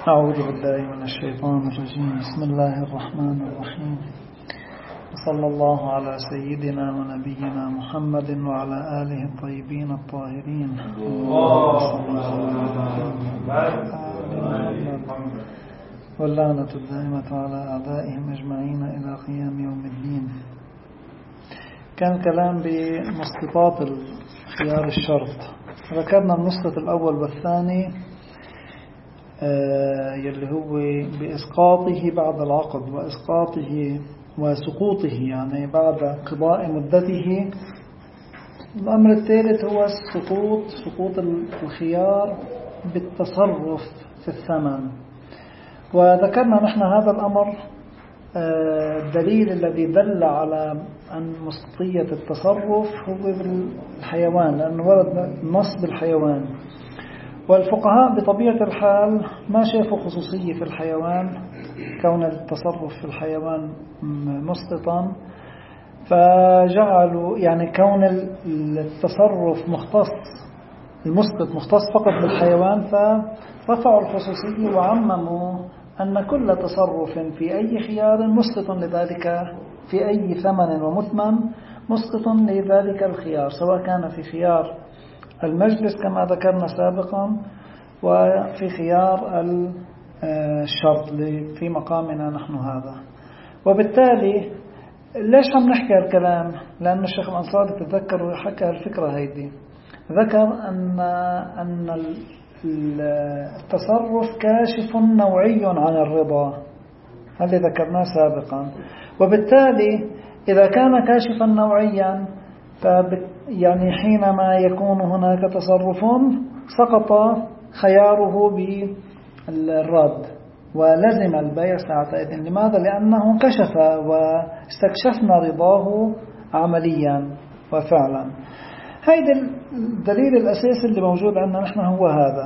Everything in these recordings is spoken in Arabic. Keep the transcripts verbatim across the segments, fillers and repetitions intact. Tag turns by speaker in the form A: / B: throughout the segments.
A: أعوذ بالله من الشيطان الرجيم. بسم الله الرحمن الرحيم. وصلى الله على سيدنا ونبينا محمد وعلى آله الطيبين الطاهرين. واللعنة الدائمة على أعدائهم أجمعين إلى قيام يوم الدين. كان كلام بمسقطات الخيار الشرط. ذكرنا النسخة الأول والثاني يلي هو بإسقاطه بعد العقد وإسقاطه وسقوطه، يعني بعد قضاء مدته. الأمر الثالث هو سقوط سقوط الخيار بالتصرف في الثمن. وذكرنا نحن هذا الأمر الدليل الذي دل على أن مسقطية التصرف هو بالحيوان، لأنه ورد نص بالحيوان، والفقهاء بطبيعة الحال ما شافوا خصوصية في الحيوان كون التصرف في الحيوان مسقطا، فجعلوا يعني كون التصرف مختص المسقط مختص فقط بالحيوان، فرفعوا الخصوصية وعمموا أن كل تصرف في أي خيار مسقط لذلك، في أي ثمن ومثمن مسقط لذلك الخيار، سواء كان في خيار المجلس كما ذكرنا سابقا وفي خيار الشرط في مقامنا نحن هذا. وبالتالي ليش عم نحكي الكلام؟ لأن الشيخ الأنصاري تذكر وحكى الفكرة هيدي، ذكر أن أن التصرف كاشف نوعي عن الرضا، هذا ذكرناه سابقا. وبالتالي إذا كان كاشفا نوعيا يعني حينما يكون هناك تصرف سقط خياره بالرد ولزم البيع ساعتئذ. لماذا؟ لأنه كشف واستكشفنا رضاه عمليا وفعلا. هذا الدليل الأساسي اللي موجود عندنا نحن هو هذا.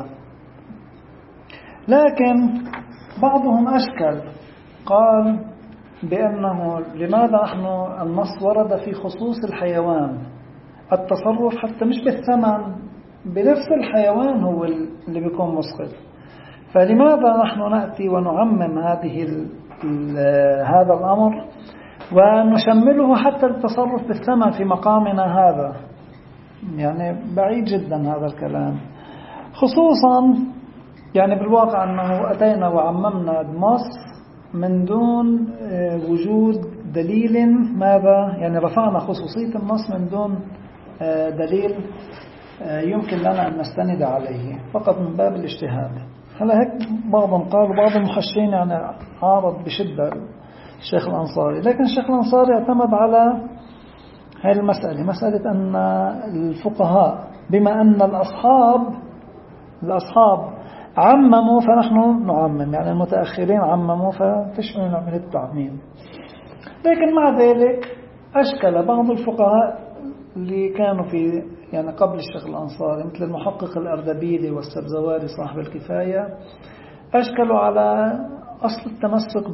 A: لكن بعضهم أشكل، قال بأنه لماذا نحن النص ورد في خصوص الحيوان التصرف حتى مش بالثمن، بنفس الحيوان هو اللي بيكون مسقط، فلماذا نحن نأتي ونعمم هذه هذا الأمر ونشمله حتى التصرف بالثمن في مقامنا هذا؟ يعني بعيد جدا هذا الكلام، خصوصا يعني بالواقع أنه أتينا وعممنا النص من دون وجود دليل. ماذا؟ يعني رفعنا خصوصية النص من دون دليل يمكن لنا أن نستند عليه، فقط من باب الاجتهاد. هلا هيك بعضهم قال، وبعض المحشين يعني عارض بشدة الشيخ الأنصاري، لكن الشيخ الأنصاري اعتمد على هاي المسألة، مسألة أن الفقهاء بما أن الأصحاب الأصحاب عمموا فنحن نعمم، يعني المتأخرين عمموا فتشمل نعمل التعميم. لكن مع ذلك أشكل بعض الفقهاء اللي كانوا في يعني قبل الشيخ الأنصاري مثل المحقق الأردبيلي والسبزواري صاحب الكفاية، أشكلوا على أصل التمسك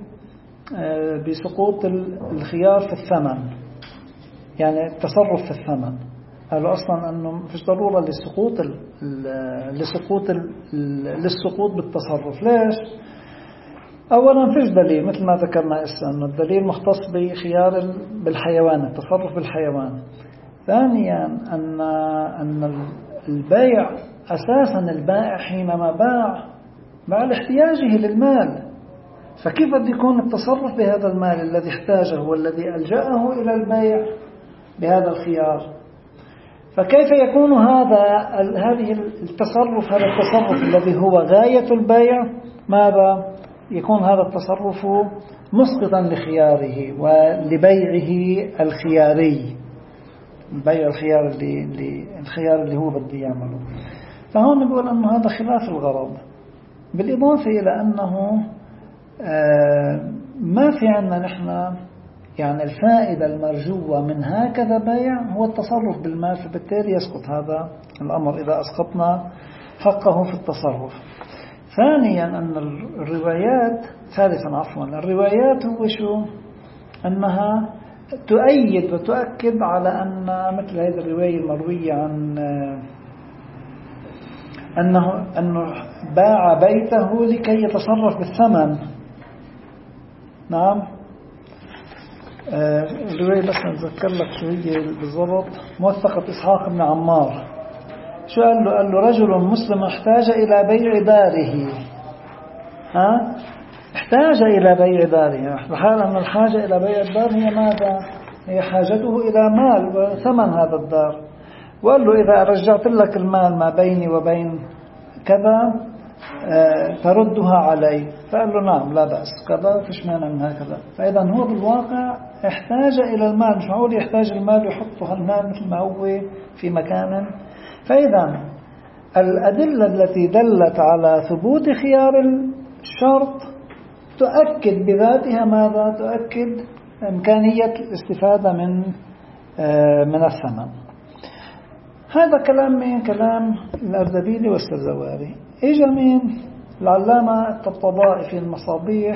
A: بسقوط الخيار في الثمن، يعني التصرف في الثمن. قالوا أصلا أنه مفيش ضرورة للسقوط لسقوط للسقوط بالتصرف. ليش؟ أولا مفيش دليل مثل ما ذكرنا إسا، أنه الدليل مختص بخيار بالحيوان، التصرف بالحيوان. ثانيا أن أن البيع أساسا البائع حينما باع باع لاحتياجه للمال، فكيف بده يكون التصرف بهذا المال الذي احتاجه والذي ألجأه إلى البيع بهذا الخيار؟ فكيف يكون هذا هذه التصرف هذا التصرف الذي هو غاية البيع، ماذا يكون هذا التصرف مسقطا لخياره ولبيعه الخياري، بيع الخيار اللي, اللي الخيار اللي هو بده يعمله. فهون نقول أنه هذا خلاف الغرض، بالإضافة إلى أنه ما في عندنا نحن يعني الفائدة المرجوة من هكذا بيع هو التصرف بالمال، فبالتالي يسقط هذا الأمر إذا أسقطنا حقه في التصرف. ثانيا أن الروايات ثالثا عفوا الروايات هو شو؟ أنها تؤيد وتؤكد على أن مثل هذه الرواية المروية عن أنه, أنه باع بيته لكي يتصرف بالثمن. نعم. الرواية بس نتذكر لك شو هي بالضبط. موثقة إسحاق بن عمار شو قال له؟ قال له رجل مسلم احتاج إلى بيع داره. ها؟ احتاج إلى بيع داره. بحال أن الحاجة إلى بيع الدار هي ماذا؟ هي حاجته إلى مال وثمن هذا الدار. وقال له إذا رجعت لك المال ما بيني وبين كذا تردها علي. فقال له نعم لا بأس كذا، فيش مانع من هكذا. فإذا هو بالواقع احتاج إلى المال، مش معقول يحتاج المال ويحطه المال مثل ما هو في مكان. فإذا الأدلة التي دلت على ثبوت خيار الشرط تؤكد بذاتها ماذا؟ تؤكد إمكانية الاستفادة من من الثمن. هذا كلام من كلام الأردبيلي والسرزواري. إجا من العلامة الطبطبائي في المصابيح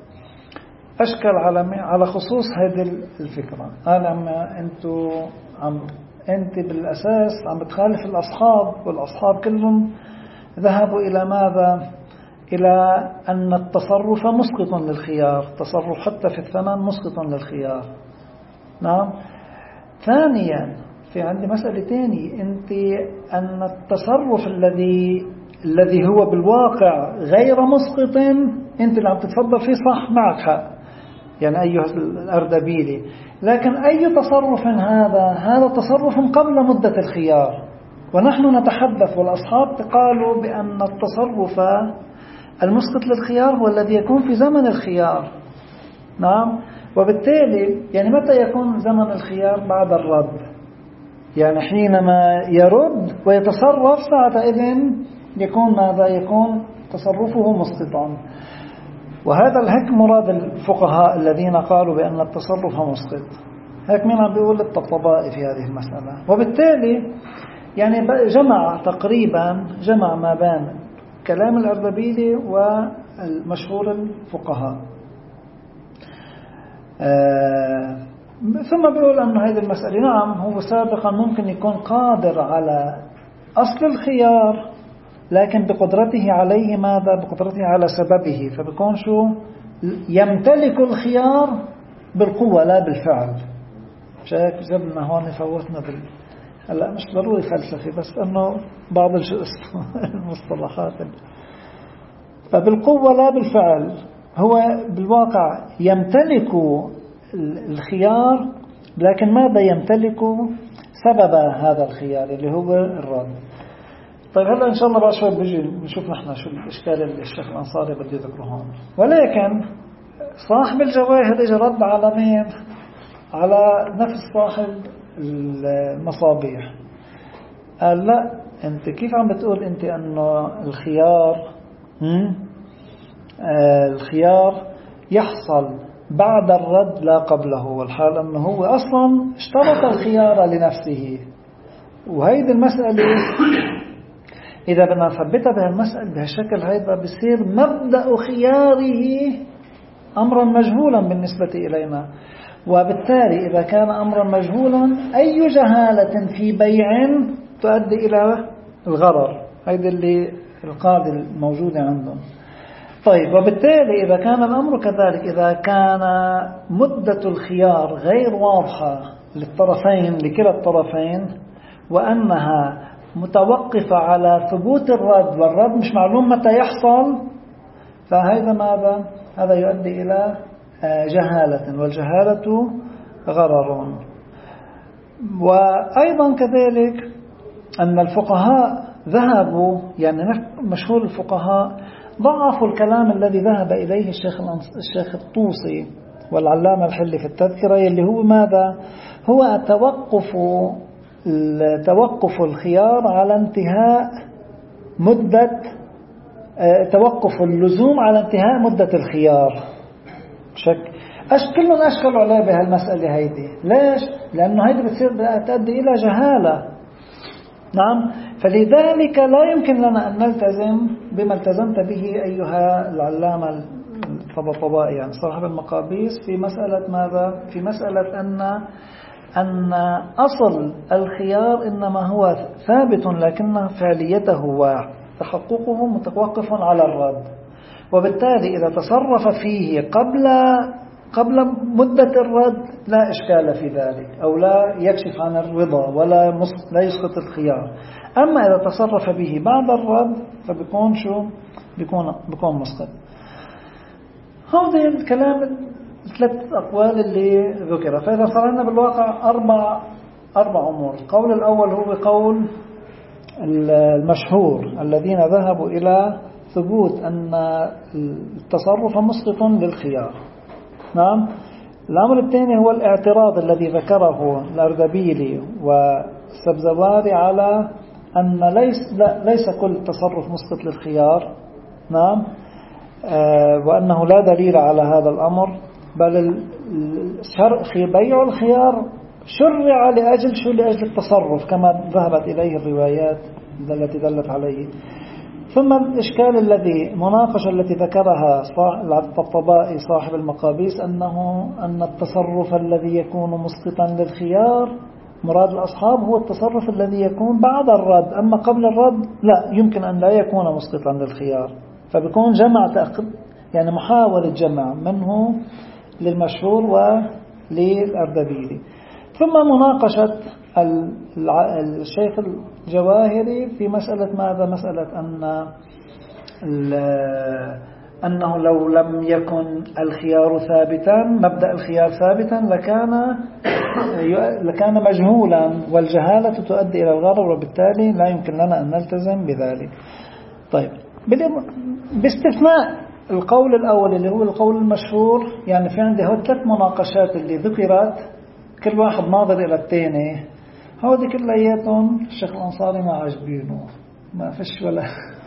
A: أشكل على على خصوص هذه الفكرة. قال أما أنتوا عم أنت بالأساس عم بتخالف الأصحاب، والأصحاب كلهم ذهبوا إلى ماذا؟ إلى أن التصرف مسقط للخيار، التصرف حتى في الثمن مسقط للخيار. نعم. ثانيا في عندي مسألة تانية، أنت أن التصرف الذي الذي هو بالواقع غير مسقط أنت اللي عم تتفضل فيه، صح معك حق يعني أيها الأردبيلي، لكن أي تصرف هذا؟ هذا تصرف قبل مدة الخيار، ونحن نتحدث والأصحاب قالوا بأن التصرف المسقط للخيار هو الذي يكون في زمن الخيار. نعم. وبالتالي يعني متى يكون زمن الخيار؟ بعد الرد، يعني حينما يرد ويتصرف ساعتئذ يكون ماذا؟ يكون تصرفه مسقطا. وهذا الهك مراد الفقهاء الذين قالوا بأن التصرف مسقط. هيك مين عم بيقول؟ الطبطبائي في هذه المسألة. وبالتالي يعني جمع تقريبا جمع ما بين كلام الأردبيلي والمشهور الفقهاء. آه ثم بيقول أن هذه المسألة نعم هو سابقا ممكن يكون قادر على أصل الخيار، لكن بقدرته عليه ماذا؟ بقدرته على سببه، فبيكون شو؟ يمتلك الخيار بالقوة لا بالفعل. شايف جبنا هون فوتنا بال هلا مش ضروري فلسفي، بس أنه بعض المصطلحات. فبالقوة لا بالفعل، هو بالواقع يمتلك الخيار، لكن ماذا يمتلك؟ سبب هذا الخيار اللي هو الرد. طيب هلا إن شاء الله بعد شوي بيجي نشوف نحن شو الإشكال اللي الشيخ الأنصاري بده يذكره هون. ولكن صاحب الجواهر اجى رد على مين؟ على نفس صاحب المصابيح. قال لا، أنت كيف عم بتقول أنت أنه الخيار آه الخيار يحصل بعد الرد لا قبله، والحال أنه هو أصلا اشترط الخيار لنفسه. وهيدي المسألة إذا بدنا نثبتها بهالمسألة بهالشكل هيدا بصير مبدأ خياره أمرا مجهولا بالنسبة إلينا. وبالتالي إذا كان أمرا مجهولا أي جهالة في بيع تؤدي إلى الغرر. هيدا اللي القاعدة الموجودة عندهم. طيب وبالتالي إذا كان الأمر كذلك، إذا كان مدة الخيار غير واضحة للطرفين لكلا الطرفين، وأنها متوقفة على ثبوت الرد، والرد مش معلوم متى يحصل، فهذا ماذا؟ هذا يؤدي إلى جهالة، والجهالة غرر. وأيضا كذلك أن الفقهاء ذهبوا، يعني مشهور الفقهاء ضعفوا الكلام الذي ذهب إليه الشيخ الشيخ الطوسي والعلامة الحلي في التذكرة، اللي هو ماذا؟ هو توقف توقف الخيار على انتهاء مدة توقف اللزوم على انتهاء مدة الخيار. شك كلهم أشكلوا عليه بهالمسألة هيدي. ليش؟ لأنه هيدي بتصير تؤدي إلى جهالة. نعم. فلذلك لا يمكن لنا أن نلتزم بما التزمت به أيها العلامة الطبطبائي يعني صاحب المقابيس في مسألة ماذا؟ في مسألة أن أن أصل الخيار إنما هو ثابت، لكن فعليته تحققه متوقف على الرد، وبالتالي إذا تصرف فيه قبل قبل مدة الرد لا إشكال في ذلك، أو لا يكشف عن الرضا ولا لا يسقط الخيار. أما إذا تصرف به بعد الرد فبيكون شو بيكون بيكون مسقط. هذا الكلام ثلاث أقوال اللي ذكر. فإذا صار لنا بالواقع أربع أربع أمور. القول الأول هو قول المشهور الذين ذهبوا إلى ثبوت أن التصرف مسقط للخيار. نعم. الأمر الثاني هو الاعتراض الذي ذكره الأردبيلي والسبزواري على أن ليس لا ليس كل تصرف مسقط للخيار. نعم. آه وأنه لا دليل على هذا الأمر، بل بيع الخيار شرع لأجل شو لأجل التصرف كما ذهبت إليه الروايات التي دلت عليه. ثم الإشكال الذي مناقشة التي ذكرها الطبطبائي صاحب المقابيس أنه أن التصرف الذي يكون مسقطا للخيار مراد الأصحاب هو التصرف الذي يكون بعد الرد، أما قبل الرد لا يمكن أن لا يكون مسقطا للخيار. فبيكون جمع تأخذ يعني محاولة جمع منه للمشهور وللأردبيلي. ثم مناقشة الشيخ الجواهري في مسألة ماذا؟ مسألة أن أنه لو لم يكن الخيار ثابتا، مبدأ الخيار ثابتا، لكان لكان مجهولا، والجهالة تؤدي إلى الغرر، وبالتالي لا يمكن لنا أن نلتزم بذلك. طيب، باستثناء القول الأول اللي هو القول المشهور، يعني في عندي هو ثلاث مناقشات اللي ذكرت كل واحد ناظر إلى الثاني، هودي كلياتهم الشيخ الأنصاري ما عجبينه، ما فيش ولا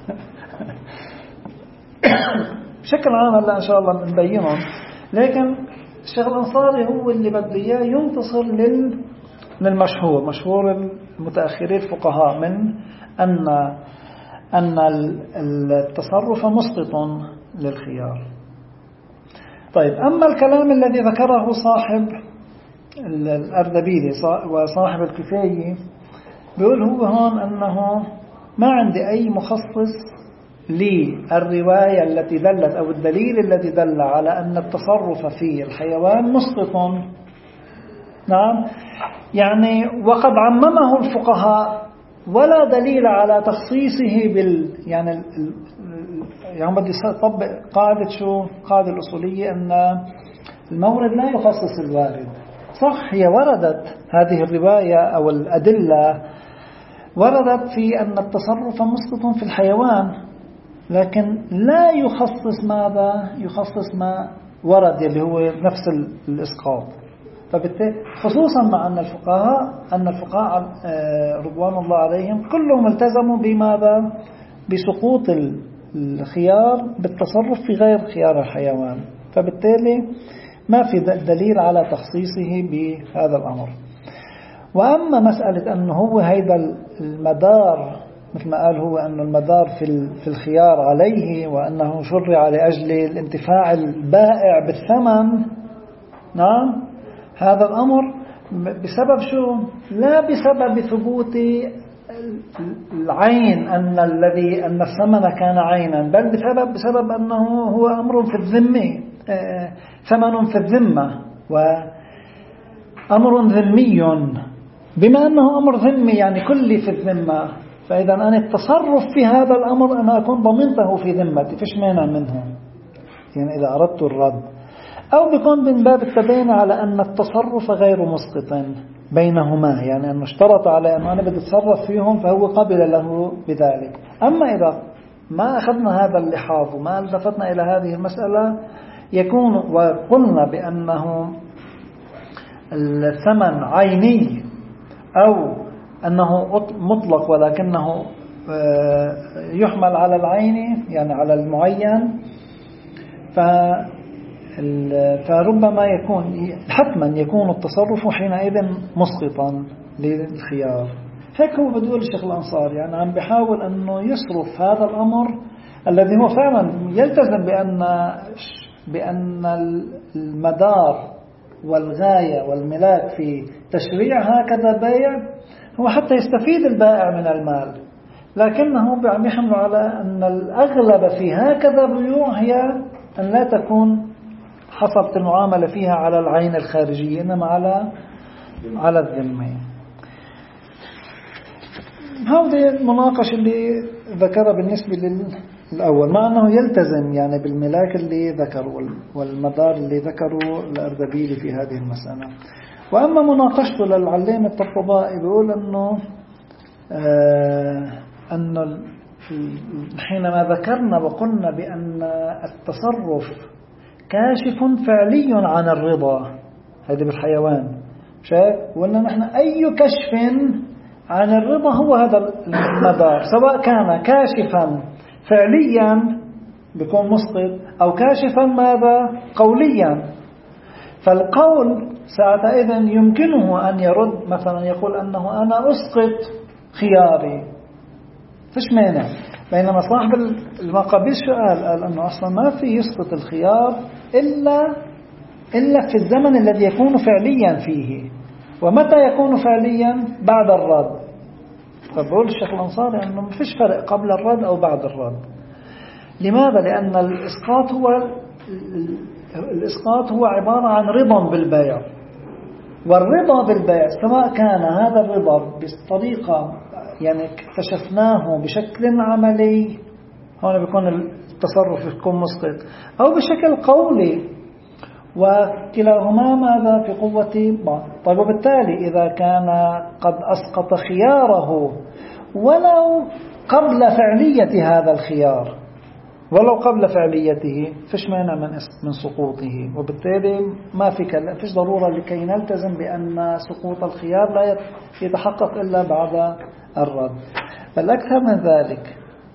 A: بشكل عام هلا إن شاء الله نبينهم. لكن الشيخ الأنصاري هو اللي بده إياه ينتصر لل للمشهور، مشهور المتأخرين الفقهاء، من أن أن التصرف مسقط للخيار. طيب، أما الكلام الذي ذكره صاحب الأردبيلي وصاحب الكفاية، بيقول هو هون أنه ما عندي أي مخصص للرواية التي دلت أو الدليل الذي دل على أن التصرف في الحيوان مسقط. نعم، يعني وقد عممه الفقهاء ولا دليل على تخصيصه بال يعني ال... يعني بدي يطبق قاعدة شو قاعدة الأصولية أن المورد لا يخصص الوارد. صح، هي وردت هذه الرواية أو الأدلة وردت في أن التصرف مسقط في الحيوان، لكن لا يخصص ماذا يخصص ما ورد اللي هو نفس الإسقاط. فبالتالي خصوصا مع أن الفقهاء أن الفقهاء رضوان الله عليهم كلهم التزموا بماذا بسقوط الخيار بالتصرف في غير خيار الحيوان، فبالتالي ما في دليل على تخصيصه بهذا الأمر. وأما مسألة أنه هو هيدا المدار، مثل ما قال هو أنه المدار في في الخيار عليه، وأنه شرع لأجل الانتفاع البائع بالثمن. نعم، هذا الأمر بسبب شو؟ لا بسبب ثبوت العين أن الذي أن الثمن كان عينا، بل بسبب بسبب أنه هو أمر في الذمة، ثمن في الذمة وأمر ذمي. بما أنه أمر ذمي يعني كلي في الذمة، فإذا أنا التصرف في هذا الأمر أنا أكون ضمنته في ذمتي، فيش مانع منه يعني إذا أردت الرد. أو بيكون من باب التبين على أن التصرف غير مسقط بينهما، يعني أنه اشترط على أنه أنا بدي أتصرف فيهم فهو قبل له بذلك. أما إذا ما أخذنا هذا اللحاظ وما التفتنا إلى هذه المسألة، يكون وقلنا بأنه الثمن عيني أو أنه مطلق ولكنه يحمل على العين يعني على المعين، فربما يكون حتما يكون التصرف حينئذ مسقطا للخيار. هيك هو بدول الشيخ الأنصاري، يعني عم بيحاول أنه يصرف هذا الأمر الذي هو فعلا يلتزم بأن بأن المدار والغاية والملاك في تشريع هكذا بيع هو حتى يستفيد البائع من المال. لكنه عم يحمل على أن الأغلب في هكذا بيوع هي أن لا تكون حصلت المعاملة فيها على العين الخارجية إنما على على الذمة. هذه المناقشة اللي ذكرها بالنسبة للأول، مع أنه يلتزم يعني بالملاك اللي ذكروا والمدار اللي ذكروا الأردبيلي في هذه المسألة. وأما مناقشته للعلامة الطبطبائي بيقول أنه آه أنه حينما ذكرنا وقلنا بأن التصرف كاشف فعلي عن الرضا، هذا بالحيوان شايف، وأن نحن أي كشف عن الرضا هو هذا المدار، سواء كان كاشفا فعليا بيكون مسقط أو كاشفا ماذا قوليا. فالقول ساعتئذ يمكنه أن يرد مثلا يقول أنه أنا أسقط خياري فيش مانع، بينما صاحب المقابيس شو قال؟ قال أنه أصلا ما في يسقط الخيار إلا إلا في الزمن الذي يكون فعليا فيه. ومتى يكون فعليا؟ بعد الرد. فبقول الشيخ الأنصاري أنه ما فيش فرق قبل الرد أو بعد الرد. لماذا؟ لأن الإسقاط هو الإسقاط هو عبارة عن رضا بالبيع، والرضا بالبيع سواء كان هذا الرضا بطريقة يعني اكتشفناه بشكل عملي، هون بيكون التصرف يكون مسقط، أو بشكل قولي، وكلاهما ماذا في قوة بعض. طيب وبالتالي إذا كان قد أسقط خياره ولو قبل فعلية هذا الخيار، ولو قبل فعليته فيش مانع من من سقوطه، وبالتالي ما في كلا فيش ضرورة لكي نلتزم بأن سقوط الخيار لا يتحقق إلا بعد الرد. بل أكثر من ذلك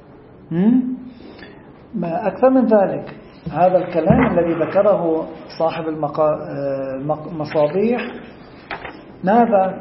A: ما أكثر من ذلك هذا الكلام الذي ذكره صاحب المصابيح ماذا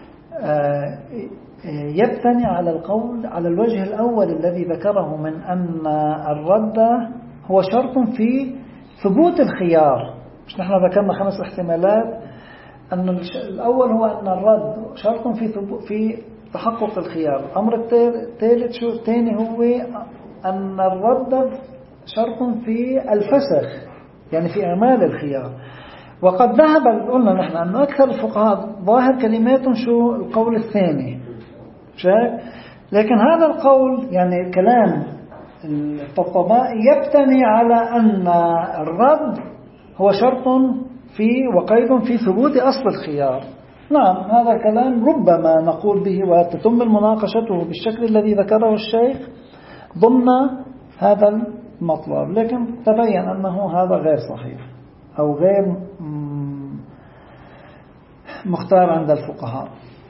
A: يبتني على القول على الوجه الأول الذي ذكره من أن الرد هو شرط في ثبوت الخيار. مش نحن ذكرنا خمس احتمالات، أن الأول هو أن الرد شرط في في تحقق الخيار. الأمر الثالث شو الثاني هو أن الرد شرط في الفسخ يعني في إعمال الخيار. وقد ذهب قلنا نحن أن أكثر الفقهاء ظاهر كلماتهم شو القول الثاني شايف، لكن هذا القول يعني كلام الطبطبائي يبتني على أن الرد هو شرط في وقيد في ثبوت أصل الخيار. نعم هذا الكلام ربما نقول به وتتم مناقشته بالشكل الذي ذكره الشيخ ضمن هذا المطلب، لكن تبين أنه هذا غير صحيح أو غير مختار عند الفقهاء.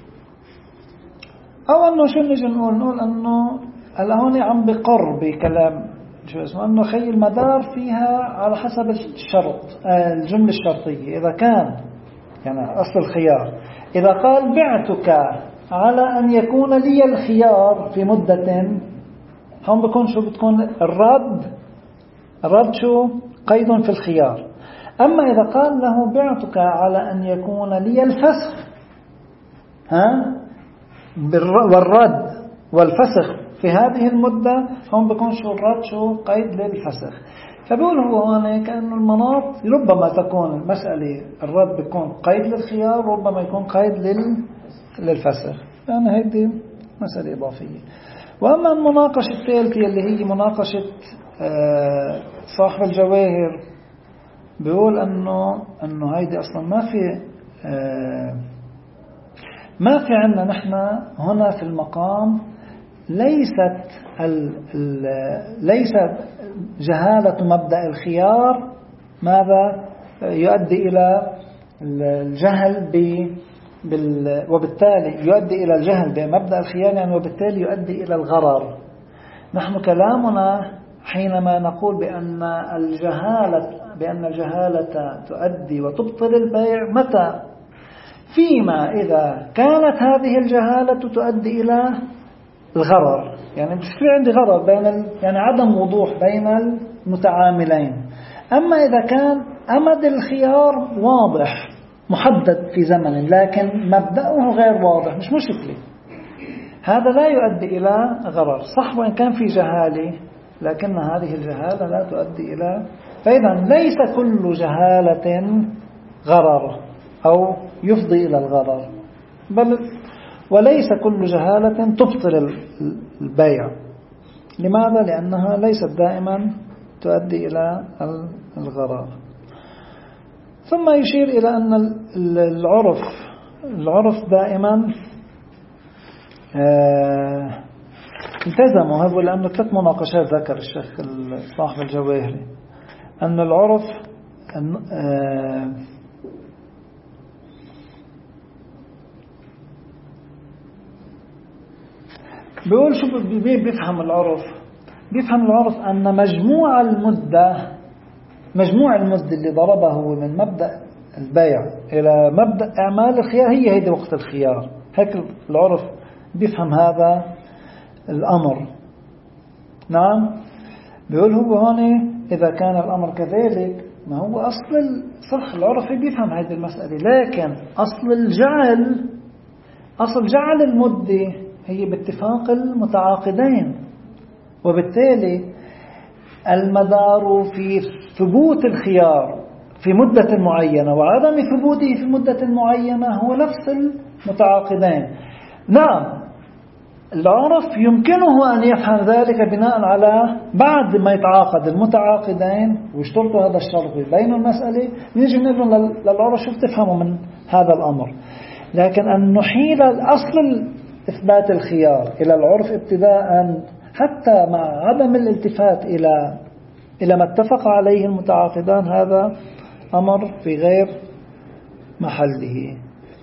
A: أو أنه شو نجي نقول نقول أنه الهون عم بقر بكلام شو اسمه أنه خي المدار فيها على حسب الشرط الجملة الشرطية. إذا كان يعني أصل الخيار إذا قال بعتك على أن يكون لي الخيار في مدة، هم بكون شو بتكون الرد الرد شو قيد في الخيار. أما إذا قال له بعتك على أن يكون لي الفسخ ها والرد والفسخ في هذه المدة، هم بيكون شو الرد شو قيد للفسخ. فبقول هو هنا كأن المناط ربما تكون المسألة الرد بيكون قيد للخيار، ربما يكون قيد لل للفسخ، يعني هذه مسألة إضافية. وأما المناقشة الثالثة اللي هي مناقشة صاحب الجواهر بيقول أنه أنه هيدي أصلا ما في ما في عندنا نحن هنا في المقام ليست ال ال ليست جهالة مبدأ الخيار ماذا يؤدي إلى الجهل ب بال وبالتالي يؤدي إلى الجهل بمبدأ الخيار يعني وبالتالي يؤدي إلى الغرر. نحن كلامنا حينما نقول بأن الجهالة بأن الجهالة تؤدي وتبطل البيع متى؟ فيما إذا كانت هذه الجهالة تؤدي إلى الغرر، يعني بصير عندي غرر بين ال... يعني عدم وضوح بين المتعاملين. أما إذا كان أمد الخيار واضح محدد في زمن لكن مبدأه غير واضح مش مشكلة، هذا لا يؤدي إلى غرر. صح وإن كان في جهالة، لكن هذه الجهالة لا تؤدي إلى، فإذا ليس كل جهالة غرر أو يفضي إلى الغرر، بل وليس كل جهالة تبطل البيع. لماذا؟ لأنها ليست دائما تؤدي إلى الغرر. ثم يشير إلى أن العرف العرف دائما التزموا هذا، لأنه ثلاث مناقشات ذكر الشيخ صاحب الجواهري أن العرف بيقول شو بيفهم العرف بيفهم العرف أن مجموع المدة مجموع المدة اللي ضربه من مبدأ البيع إلى مبدأ أعمال الخيار هي هيدي وقت الخيار. هيك العرف بيفهم هذا الأمر. نعم، بيقول هو هون إذا كان الأمر كذلك، ما هو أصل صح العرف بيفهم هذه المسألة، لكن أصل الجعل أصل جعل المدة هي باتفاق المتعاقدين، وبالتالي المدار في ثبوت الخيار في مدة معينة وعدم ثبوته في مدة معينة هو نفس المتعاقدين. نعم، العرف يمكنه أن يفهم ذلك بناء على بعد ما يتعاقد المتعاقدين ويشترطوا هذا الشرط بين المسألة، يجي نقول للعرف شو بتفهموا من هذا الأمر. لكن أن نحيل أصل إثبات الخيار إلى العرف ابتداء حتى مع عدم الالتفات إلى إلى ما اتفق عليه المتعاقدان، هذا أمر في غير محله.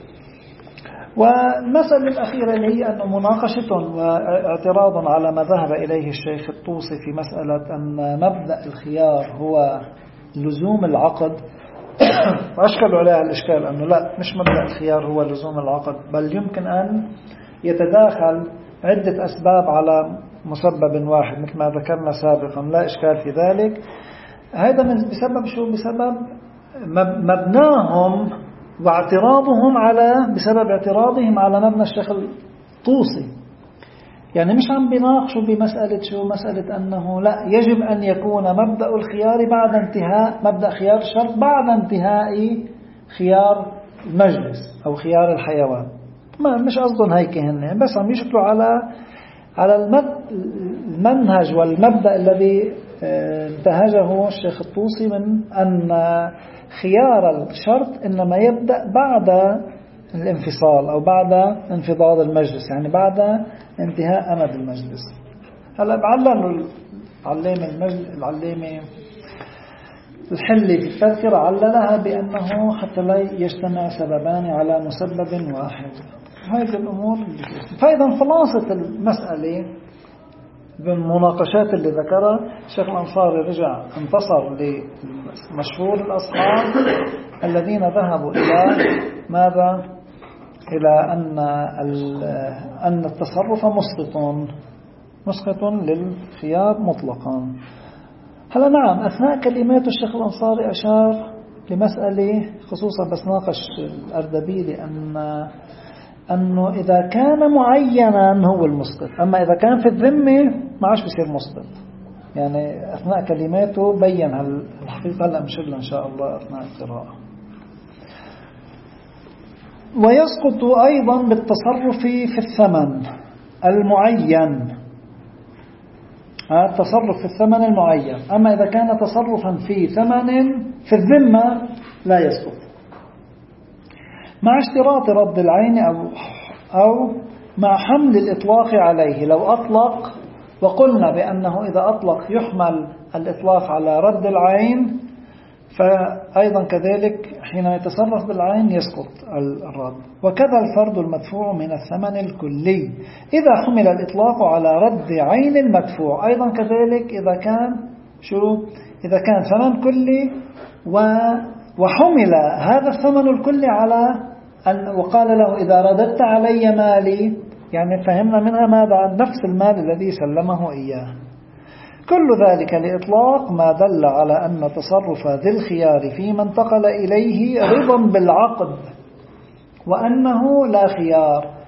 A: والمسألة الأخيرة اللي هي أنه مناقشة واعتراض على ما ذهب إليه الشيخ الطوسي في مسألة أن مبدأ الخيار هو لزوم العقد. وأشكلوا عليها الإشكال أنه لا، مش مبدأ الخيار هو لزوم العقد، بل يمكن أن يتداخل عدة أسباب على مسبب واحد مثل ما ذكرنا سابقا، لا إشكال في ذلك. هذا بسبب شو؟ بسبب مبناهم واعتراضهم على بسبب اعتراضهم على مبنى الشيخ الطوسي. يعني مش عم بيناقشوا بمسألة شو؟ مسألة أنه لا، يجب أن يكون مبدأ الخيار بعد انتهاء مبدأ خيار الشرط بعد انتهاء خيار المجلس أو خيار الحيوان. ما مش قصدهم هيك هن، بس عم يشكلوا على على المنهج والمبدأ الذي انتهجه الشيخ الطوسي من أن خيار الشرط إنما يبدأ بعد الانفصال أو بعد انفضاض المجلس، يعني بعد انتهاء أمد المجلس. هلا بعلل العلامة المجلس العلامة الحلي في التذكرة عللها بأنه حتى لا يجتمع سببان على مسبب واحد. هذه الأمور. فإذا خلاصة المسألة بالمناقشات اللي ذكرها الشيخ الأنصاري رجع انتصر لمشهور الأصحاب الذين ذهبوا إلى ماذا؟ إلى أن أن التصرف مسقط مسقط للخيار مطلقا. هلا نعم، أثناء كلمات الشيخ الأنصاري أشار لمسألة خصوصا بس ناقش الأردبيلي أن أنه إذا كان معينا هو المسقط، أما إذا كان في الذمة ما عادش بيصير مسقط. يعني أثناء كلماته بين الحقيقة. هلا مشغلة إن شاء الله أثناء القراءة. ويسقط أيضا بالتصرف في الثمن المعين، التصرف في الثمن المعين. أما إذا كان تصرفا في ثمن في الذمة لا يسقط، مع اشتراط رد العين أو أو مع حمل الإطلاق عليه. لو أطلق، وقلنا بأنه إذا أطلق يحمل الإطلاق على رد العين، فأيضا كذلك حين يتصرف بالعين يسقط الرد. وكذا الفرد المدفوع من الثمن الكلي إذا حمل الإطلاق على رد عين المدفوع، أيضا كذلك إذا كان شو؟ إذا كان ثمن كلي وحمل هذا الثمن الكلي على أن وقال له إذا رددت علي مالي، يعني فهمنا منها ماذا؟ نفس المال الذي سلمه إياه. كل ذلك لإطلاق ما دل على أن تصرف ذي الخيار فيما انتقل إليه رضا بالعقد، وأنه لا خيار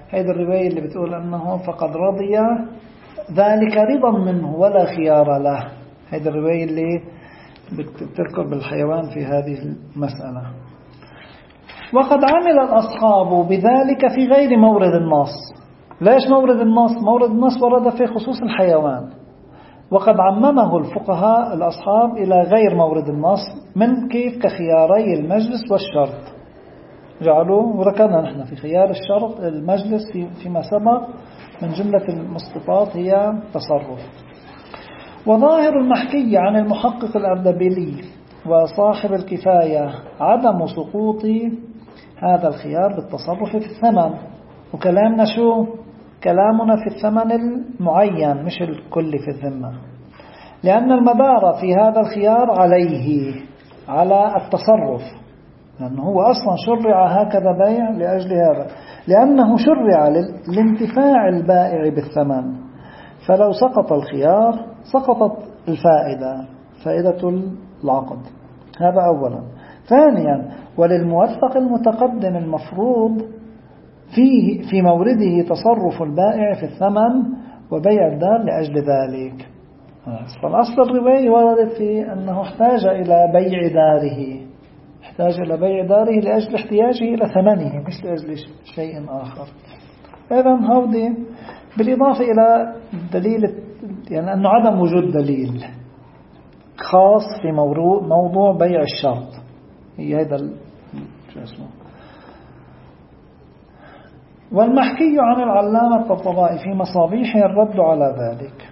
A: هذه الرواية اللي بتقول أنه فقد رضي ذلك رضا منه ولا خيار له. هذه الرواية اللي بتذكر بالحيوان في هذه المسألة. وقد عمل الأصحاب بذلك في غير مورد النص. ليش مورد النص؟ مورد النص ورد في خصوص الحيوان، وقد عممه الفقهاء الأصحاب إلى غير مورد النص، من كيف كخياري المجلس والشرط جعلوه، وذكرنا نحن في خيار الشرط المجلس في فيما سبق من جملة المسقطات هي تصرف. وظاهر المحكي عن المحقق الأردبيلي وصاحب الكفاية عدم سقوط هذا الخيار بالتصرف في الثمن. وكلامنا شو؟ كلامنا في الثمن المعين مش الكل في الذمة، لأن المدار في هذا الخيار عليه على التصرف، لأنه هو أصلا شرع هكذا بيع لأجل هذا، لأنه شرع لانتفاع البائع بالثمن، فلو سقط الخيار سقطت الفائدة، فائدة العقد. هذا أولا. ثانيا، وللموثق المتقدم المفروض فيه في مورده تصرف البائع في الثمن وبيع الدار لأجل ذلك. فالأصل الرواية وردت في أنه احتاج إلى بيع داره، احتاج إلى بيع داره لأجل احتياجه إلى ثمنه مش لأجل شيء آخر. إذن هودي بالإضافة إلى دليل، يعني أنه عدم وجود دليل خاص في موضوع بيع الشرط، هي هذا شو اسمه. والمحكي عن العلامة الطبطبائي في مصابيحه الرد على ذلك.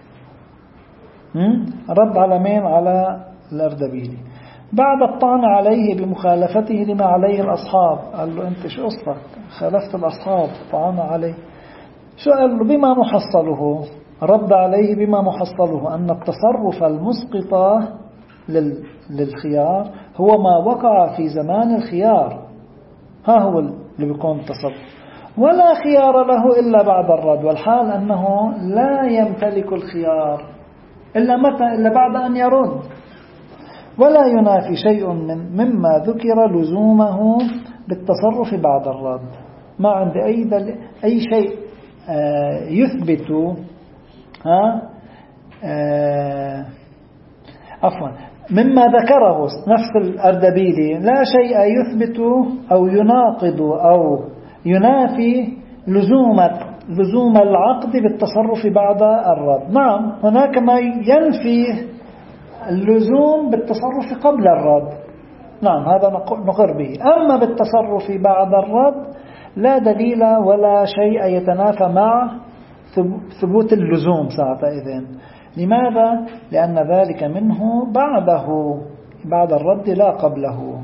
A: رد على مين؟ على الأردبيلي بعد الطعن عليه بمخالفته لما عليه الأصحاب. قال له أنت شو قصتك؟ خالفت الأصحاب، طعن عليه. شو قال له؟ بما محصله. رد عليه بما محصله أن التصرف المسقط للخيار هو ما وقع في زمان الخيار، ها هو اللي بيكون تصرف، ولا خيار له إلا بعد الرد، والحال أنه لا يمتلك الخيار إلا متى؟ إلا بعد أن يرد. ولا ينافي شيء من مما ذكر لزومه بالتصرف بعد الرد. ما عندي أي, أي شيء آه يثبت ها آه عفوا مما ذكره نفس الأردبيلي لا شيء يثبت أو يناقض أو ينافي لزوم لزوم العقد بالتصرف بعد الرد. نعم هناك ما ينفي اللزوم بالتصرف قبل الرد، نعم هذا نقر به. أما بالتصرف بعد الرد لا دليل ولا شيء يتنافى مع ثبوت اللزوم ساعتئذ. لماذا؟ لأن ذلك منه بعده بعد الرد لا قبله،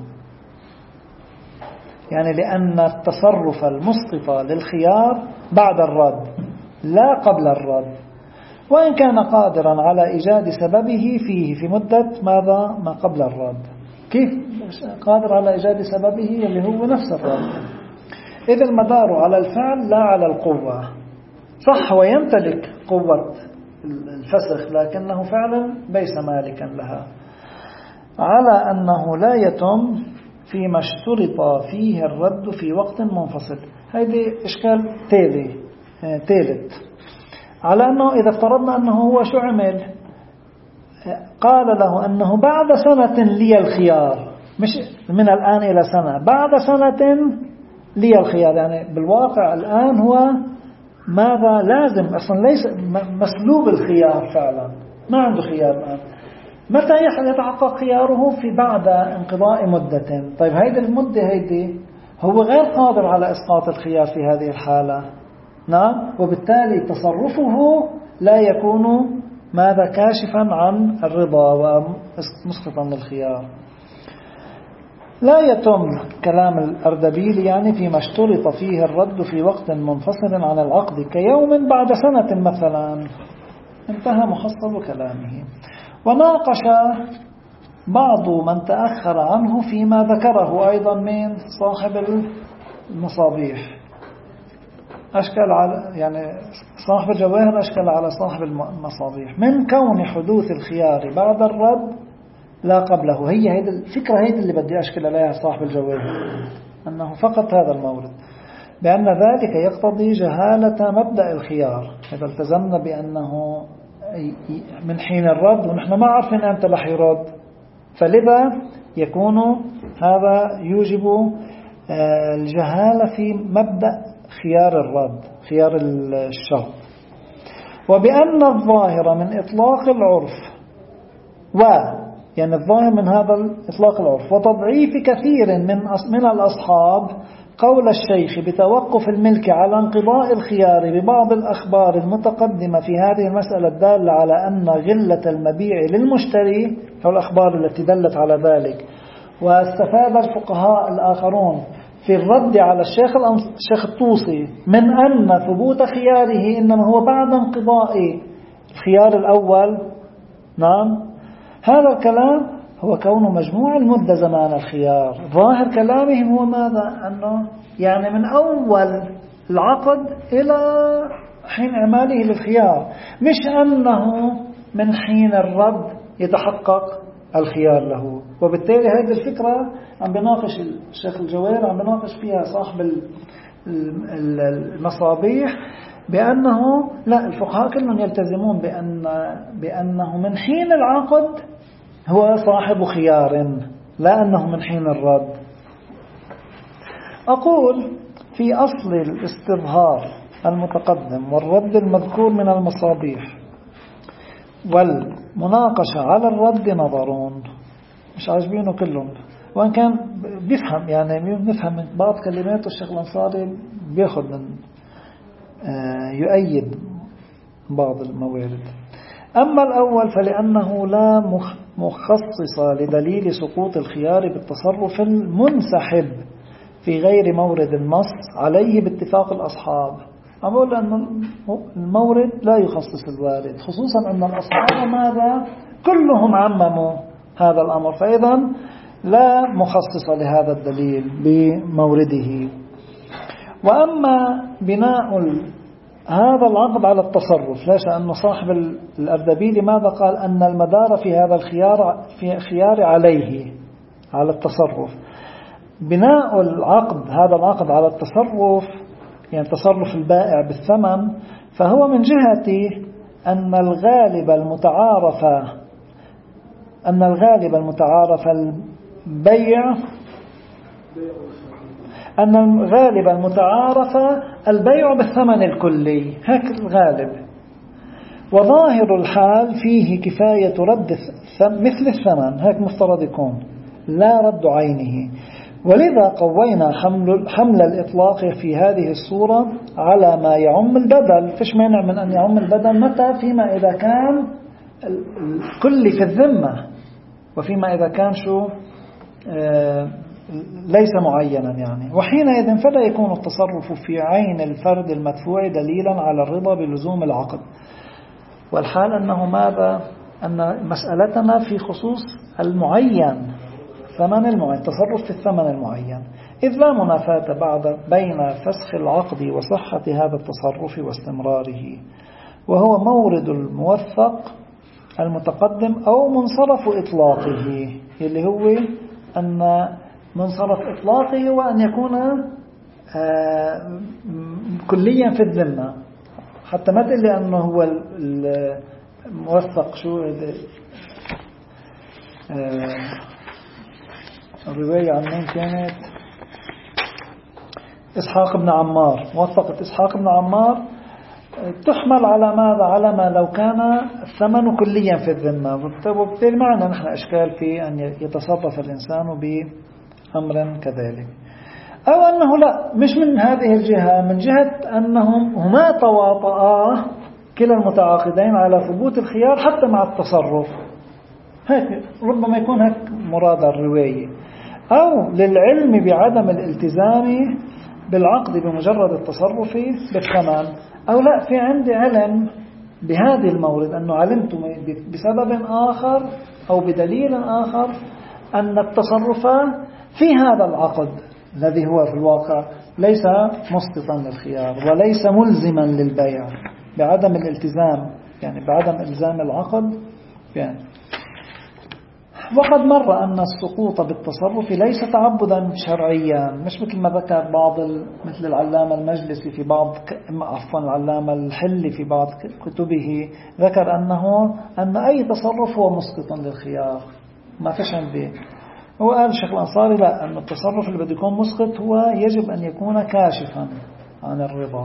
A: يعني لأن التصرف المسقط للخيار بعد الرد لا قبل الرد، وإن كان قادرا على إيجاد سببه فيه في مدة ماذا؟ ما قبل الرد. كيف قادر على إيجاد سببه اللي هو نفس الرد؟ إذا المدار على الفعل لا على القوة. صح ويمتلك قوة الفسخ لكنه فعلا ليس مالكا لها، على أنه لا يتم فيما اشترط فيه الرد في وقت منفصل. هذه إشكال تالي ثالث، على أنه إذا افترضنا أنه هو شو عمل؟ قال له أنه بعد سنة لي الخيار، مش من الآن إلى سنة، بعد سنة لي الخيار، يعني بالواقع الآن هو ماذا لازم أصلا ليس مسلوب الخيار فعلا، ما عنده خيار الآن. متى يتحقق خياره؟ في بعد انقضاء مدة. طيب هيدي المدة هيدي هو غير قادر على إسقاط الخيار في هذه الحالة، نعم، وبالتالي تصرفه لا يكون ماذا؟ كاشفا عن الرضا ومسقطا للخيار. لا يتم كلام الأردبيلي يعني فيما اشترط فيه الرد في وقت منفصل عن العقد كيوم بعد سنة مثلا. انتهى محصل كلامه. وناقش بعض من تأخر عنه فيما ذكره أيضا من صاحب المصابيح، أشكل على يعني صاحب الجواهر أشكل على صاحب المصابيح من كون حدوث الخيار بعد الرد لا قبله. هي هيدا الفكرة، هيدا اللي بدي أشكل عليها صاحب الجواهر، أنه فقط هذا المورد بأن ذلك يقتضي جهالة مبدأ الخيار إذا التزمنا بأنه من حين الرد ونحن ما عارفين أمتى رح يرد، فلذا يكون هذا يوجب الجهالة في مبدأ خيار الرد خيار الشرط. وبأن الظاهر من إطلاق العرف و يعني الظاهر من هذا إطلاق العرف وتضعيف كثير من من الأصحاب قول الشيخ بتوقف الملك على انقضاء الخيار ببعض الأخبار المتقدمة في هذه المسألة الدالة على أن غلة المبيع للمشتري أو الأخبار التي دلت على ذلك. واستفاد الفقهاء الآخرون في الرد على الشيخ الشيخ الطوسي من أن ثبوت خياره إنما هو بعد انقضاء الخيار الأول. نعم، هذا الكلام هو كون مجموع المدة زمان الخيار. ظاهر كلامهم هو ماذا؟ أنه يعني من أول العقد إلى حين إعماله للخيار، مش أنه من حين الرد يتحقق الخيار له. وبالتالي هذه الفكرة عم بناقش الشيخ الجوير عم بناقش فيها صاحب المصابيح بأنه لا، الفقهاء كلهم يلتزمون بأن بأنه من حين العقد هو صاحب خيار، لا أنه من حين الرد. أقول في أصل الاستظهار المتقدم والرد المذكور من المصابيح والمناقشة على الرد نظرون، مش عاجبينه كلهم، وإن كان بيفهم يعني بيفهم من بعض كلماته الشيخ الأنصاري بياخذ من يؤيد بعض الموارد. أما الأول فلأنه لا مخصص لدليل سقوط الخيار بالتصرف المنسحب في غير مورد النص عليه باتفاق الأصحاب. أقول أن المورد لا يخصص الوارد، خصوصا أن الأصحاب ماذا كلهم عمموا هذا الأمر، فإذا لا مخصص لهذا الدليل بمورده. وأما بناء هذا العقد على التصرف، ليش؟ أن صاحب الأردبيلي ماذا قال؟ أن المدار في هذا الخيار في خيار عليه على التصرف. بناء العقد هذا العقد على التصرف يعني تصرف البائع بالثمن، فهو من جهة أن الغالب المتعارف أن الغالب المتعارف البيع أن الغالب المتعارف البيع بالثمن الكلي، هيك الغالب. وظاهر الحال فيه كفاية رد مثل الثمن، هيك مفترض يكون، لا رد عينه. ولذا قوينا حمل, حمل الإطلاق في هذه الصورة على ما يعم البدل. فيش مانع من أن يعم البدل متى؟ فيما إذا كان الكل في الذمة، وفيما إذا كان شو آه ليس معينا يعني. وحينئذ فلا يكون التصرف في عين الفرد المدفوع دليلا على الرضا بلزوم العقد. والحال أنه ماذا؟ أن مسألتنا في خصوص المعين، ثمن المعين، تصرف في الثمن المعين، إذ لا منافاة بعد بين فسخ العقد وصحة هذا التصرف واستمراره، وهو مورد الموثق المتقدم أو منصرف إطلاقه، اللي هو أن منصرف إطلاقه وأن يكون آه كليا في الذمة، حتى ما تقول لي أنه هو الموثق. شو آه الرواية عن مين كانت؟ إسحاق بن عمار، موثقة إسحاق بن عمار تحمل على ماذا؟ على ما لو كان الثمن كليا في الذمة، وبالتالي معنا نحن إشكال في أن يتصرف الإنسان بأمر كذلك. أو أنه لا، مش من هذه الجهة، من جهة أنهم هما تواطئا كلا المتعاقدين على ثبوت الخيار حتى مع التصرف، هيك ربما يكون هيك مراد الرواية. أو للعلم بعدم الالتزام بالعقد بمجرد التصرف بالثمن، أو لا، في عندي علم بهذه المورد أنه علمت بسبب آخر أو بدليل آخر أن التصرف في هذا العقد الذي هو في الواقع ليس مسقطا للخيار وليس ملزما للبيع بعدم الالتزام، يعني بعدم إلزام العقد يعني. وقد مر أن السقوط بالتصرف ليس تعبدا شرعيا، مش مثل ما ذكر بعض مثل العلامة المجلسي في بعض عفوا العلامة الحلي في بعض كتبه ذكر أنه أن أي تصرف هو مسقط للخيار، ما فيش عندي. هو قال الشيخ الأنصاري لا، أن التصرف اللي بده يكون مسقط هو يجب أن يكون كاشفا عن الرضا،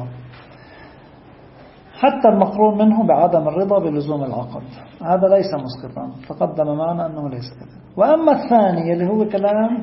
A: حتى المقرون منه بعدم الرضا بلزوم العقد، هذا ليس مسقطا، تقدم معنا أنه ليس كذا. وأما الثاني اللي هو كلام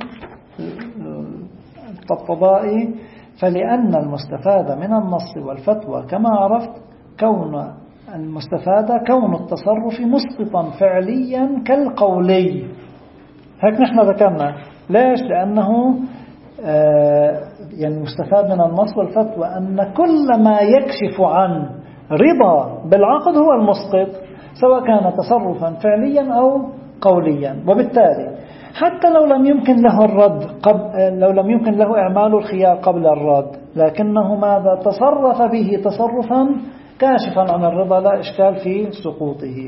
A: الطبطبائي، فلأن المستفاد من النص والفتوى كما عرفت كون المستفاد كون التصرف مسقطا فعليا كالقولي. هيك نحن ذكرنا ليش؟ لأنه آه يعني مستفاد من النص والفتوى أن كل ما يكشف عن رضا بالعقد هو المسقط، سواء كان تصرفا فعليا أو قوليا. وبالتالي حتى لو لم يمكن له الرد قبل، لو لم يمكن له إعمال الخيار قبل الرد، لكنه ماذا تصرف به تصرفا كاشفا عن الرضا، لا إشكال في سقوطه.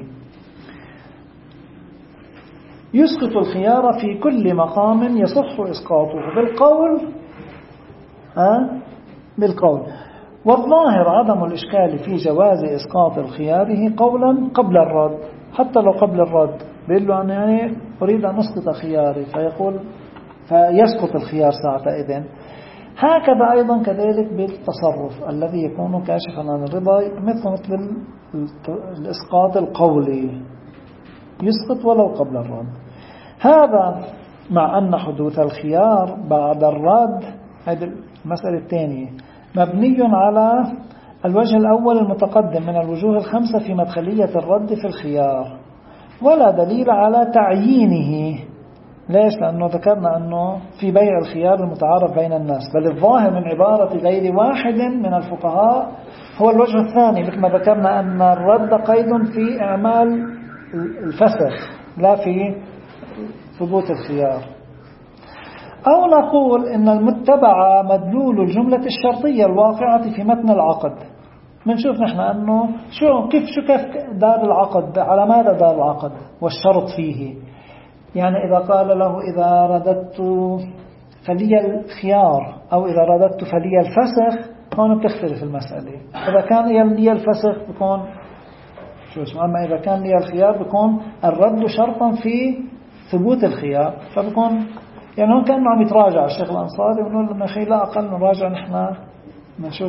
A: يسقط الخيار في كل مقام يصح إسقاطه بالقول أه؟ بالقول. والظاهر عدم الإشكال في جواز إسقاط الخياره قولا قبل الرد، حتى لو قبل الرد بيقول له أنا يعني أريد أن أسقط خياري، فيقول فيسقط الخيار ساعتئذ. هكذا أيضا كذلك بالتصرف الذي يكون كاشفا عن الرضا، مثل مثل الإسقاط القولي يسقط ولو قبل الرد. هذا مع أن حدوث الخيار بعد الرد، هذه المسألة الثانية، مبني على الوجه الأول المتقدم من الوجوه الخمسة في مدخلية الرد في الخيار، ولا دليل على تعيينه. ليش؟ لأنه ذكرنا أنه في بيع الخيار المتعارف بين الناس، بل الظاهر من عبارة غير واحد من الفقهاء هو الوجه الثاني، مثل ما ذكرنا أن الرد قيد في إعمال الفسخ لا في ثبوت الخيار. أو نقول إن المتبع مدلول الجملة الشرطية الواقعة في متن العقد. بنشوف نحن أنه شو كيف شو كيف دار العقد، على ماذا دار العقد والشرط فيه. يعني إذا قال له إذا رددت فلي الخيار أو إذا رددت فلي الفسخ، هون بتختلف المسألة. إذا كان لي الفسخ بيكون شو اسمه، أما إذا كان لي الخيار بيكون الرد شرطا في ثبوت الخيار، فبيكون يعني هون كأنه عم يتراجع الشيخ الأنصاري ونقول لنا خي لا أقل نراجع نحن نشوف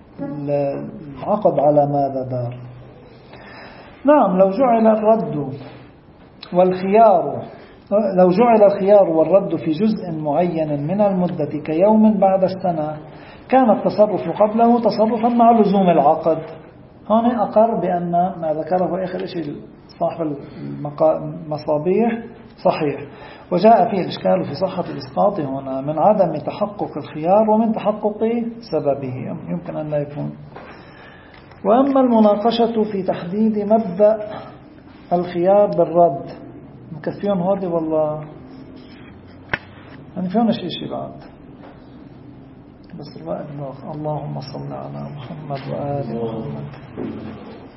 A: العقد على ماذا دار. نعم، لو جعل الرد والخيار لو جعل الخيار والرد في جزء معين من المدة كيوم بعد السنة، كان التصرف قبله تصرفا مع لزوم العقد. هون أقر بأن ما ذكره آخر شيء صاحب المصابيح صحيح، وجاء فيه الإشكال في صحة الإسقاط هنا من عدم تحقق الخيار ومن تحقق سببه، يمكن أن لا يكون. وأما المناقشة في تحديد مبدأ الخيار بالرد، مكثيون هودي والله يعني فيهون شيء شيء بعد، بس الوقت اللهم صل على محمد وآل محمد.